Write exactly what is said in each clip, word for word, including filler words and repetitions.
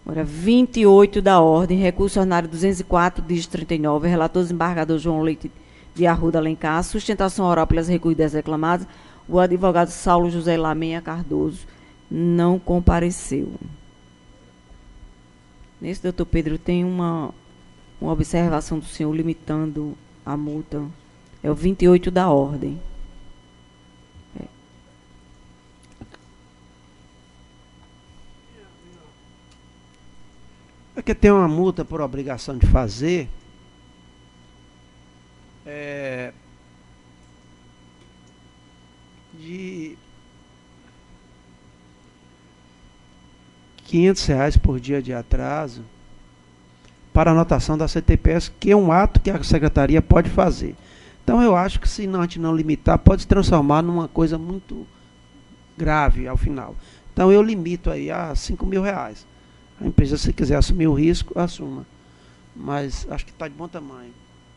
Agora, vinte e oito da ordem, recurso ordinário duzentos e quatro, dígito trinta e nove, relator desembargador João Leite de Arruda Alencar, sustentação oral pelas recolhidas reclamadas, o advogado Saulo José Lamenha Cardoso não compareceu. Nesse, doutor Pedro, tem uma, uma observação do senhor limitando a multa. É o vinte e oito da ordem. É. É que tem uma multa por obrigação de fazer. É, de quinhentos reais por dia de atraso para anotação da C T P S, que é um ato que a secretaria pode fazer. Então eu acho que se não, a gente não limitar, pode se transformar numa coisa muito grave ao final. Então eu limito aí a cinco mil reais. A empresa, se quiser assumir o risco, assuma. Mas acho que está de bom tamanho.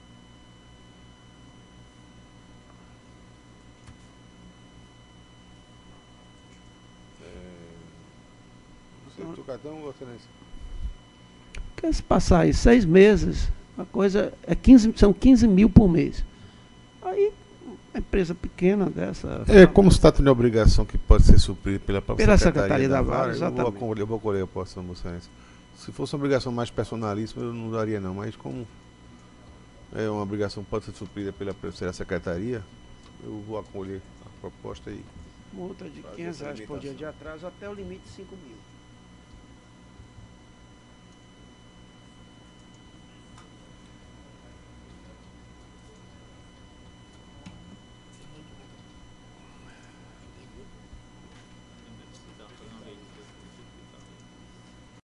Do cartão ou excelência? Porque se passar aí seis meses, a coisa é quinze, são quinze mil por mês. Aí, uma empresa pequena dessa... É, como se trata de obrigação que pode ser suprida pela própria Pela Secretaria, Secretaria da da Vara, Vara, eu vou exatamente. acolher, eu vou acolher a posição do moçanense. Se fosse uma obrigação mais personalíssima, eu não daria não, mas como é uma obrigação que pode ser suprida pela, pela Secretaria, eu vou acolher a proposta e... Multa de quinhentos reais por dia de atraso até o limite de cinco mil.